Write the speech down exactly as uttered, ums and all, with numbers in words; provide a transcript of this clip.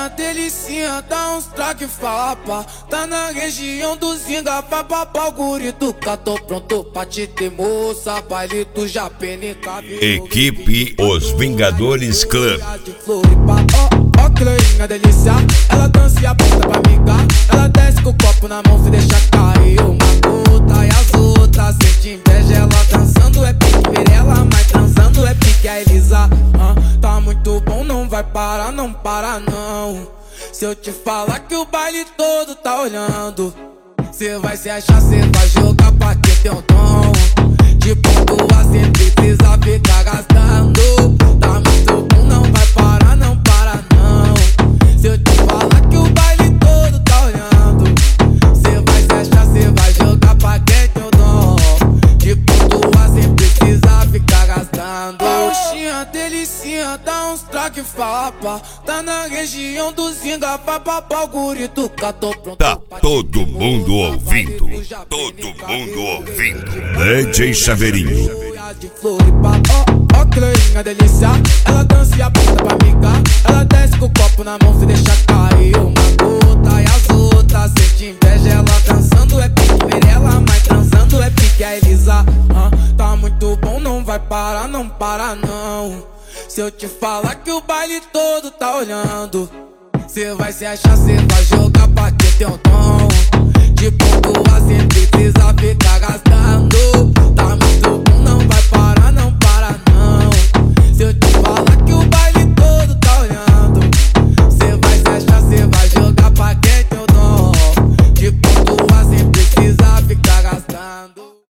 Roxinha, delicinha, dá uns traque fala pá. Tá na região do Zinga, vai papar o guri do cá. Tô pronto pra te ter moça, baile do Japenica. Equipe Os Vingadores Club. Ó, ó, Cleinha, delícia, ela dança e aponta pra amiga. Ela desce com o copo na mão, se deixa cair uma gota. E as outras sente inveja, ela dançando é pique Mirella, mas transando é pique a Elisa. ah, Tá muito bom, não vai parar, não para não. Se eu te falar que o baile todo tá olhando, cê vai se achar, cê vai jogar pra quem tem um dom. De pontua cê precisa ficar gastando. Tá muito bom, não vai parar, não para não. Se eu te falar que o baile todo tá olhando, cê vai se achar, cê vai jogar pra quem tem um dom. De pontua cê precisa ficar gastando. Roxinha, delicinha, dá uns traque fala pá. Tá na região do Zinga, vai papar o guri do cá. Tô pronto. Tá todo mundo ouvindo, todo mundo ouvindo. D J Chaveirinho. Ó, ó, Cleinha, delícia, ela dança e aponta pra amiga. Ela desce com o copo na mão, se deixa cair uma gota. E as outras sente inveja, ela dançando é pique Mirella, mas transando é pique a Elisa. ah, Tá muito bom, não vai parar, não para não. Se eu te falar que o baile todo tá olhando, cê vai se achar, cê vai jogar pra quem tem um dom. De pontua cê precisa ficar gastando.